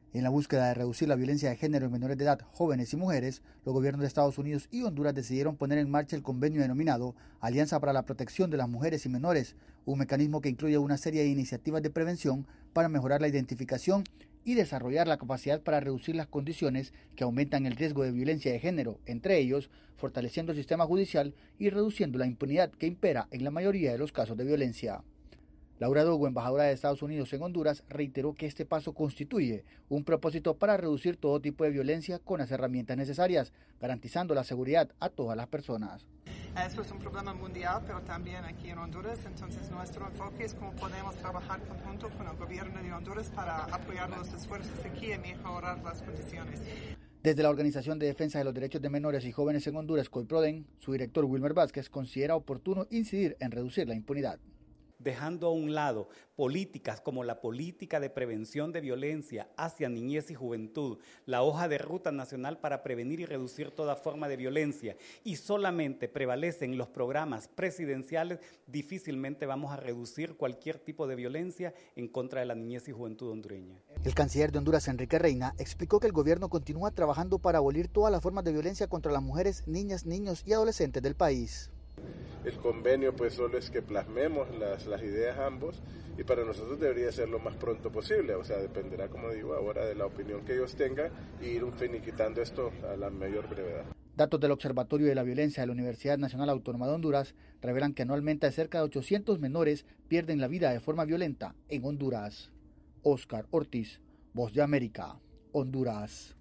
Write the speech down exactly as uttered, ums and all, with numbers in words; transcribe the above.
En la búsqueda de reducir la violencia de género en menores de edad, jóvenes y mujeres, los gobiernos de Estados Unidos y Honduras decidieron poner en marcha el convenio denominado Alianza para la Protección de las Mujeres y Menores, un mecanismo que incluye una serie de iniciativas de prevención para mejorar la identificación y desarrollar la capacidad para reducir las condiciones que aumentan el riesgo de violencia de género, entre ellos, fortaleciendo el sistema judicial y reduciendo la impunidad que impera en la mayoría de los casos de violencia. Laura Dogo, embajadora de Estados Unidos en Honduras, reiteró que este paso constituye un propósito para reducir todo tipo de violencia con las herramientas necesarias, garantizando la seguridad a todas las personas. Eso es un problema mundial, pero también aquí en Honduras, entonces nuestro enfoque es cómo podemos trabajar conjunto con el gobierno de Honduras para apoyar los esfuerzos aquí y mejorar las condiciones. Desde la Organización de Defensa de los Derechos de Menores y Jóvenes en Honduras, COIPRODEN, su director Wilmer Vázquez considera oportuno incidir en reducir la impunidad. Dejando a un lado políticas como la política de prevención de violencia hacia niñez y juventud, la hoja de ruta nacional para prevenir y reducir toda forma de violencia, y solamente prevalecen los programas presidenciales, difícilmente vamos a reducir cualquier tipo de violencia en contra de la niñez y juventud hondureña. El canciller de Honduras, Enrique Reina, explicó que el gobierno continúa trabajando para abolir todas las formas de violencia contra las mujeres, niñas, niños y adolescentes del país. El convenio pues solo es que plasmemos las, las ideas ambos, y para nosotros debería ser lo más pronto posible, o sea, dependerá, como digo, ahora de la opinión que ellos tengan y ir finiquitando esto a la mayor brevedad. Datos del Observatorio de la Violencia de la Universidad Nacional Autónoma de Honduras revelan que anualmente cerca de ochocientos menores pierden la vida de forma violenta en Honduras. Oscar Ortiz, Voz de América, Honduras.